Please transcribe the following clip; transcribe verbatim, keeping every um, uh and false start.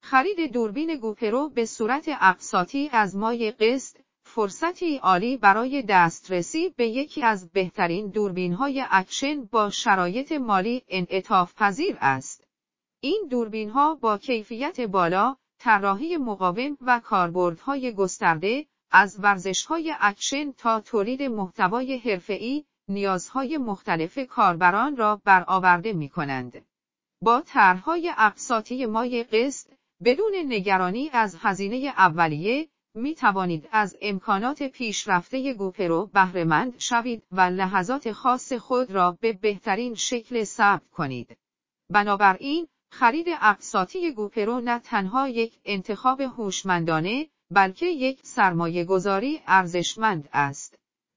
خرید دوربین گوپرو به صورت اقساطی از مای قسط، فرصتی عالی برای دسترسی به یکی از بهترین دوربین‌های اکشن با شرایط مالی انعطاف پذیر است. این دوربین‌ها با کیفیت بالا، طراحی مقاوم و کاربردهای گسترده، از ورزش‌های اکشن تا تولید محتوای حرفه‌ای، نیازهای مختلف کاربران را برآورده می‌کنند. با طرح‌های اقساطی مای قسط، بدون نگرانی از هزینه اولیه، می توانید از امکانات پیشرفته گوپرو بهره‌مند شوید و لحظات خاص خود را به بهترین شکل ثبت کنید. بنابراین، خرید اقساطی گوپرو نه تنها یک انتخاب هوشمندانه، بلکه یک سرمایه‌گذاری ارزشمند است.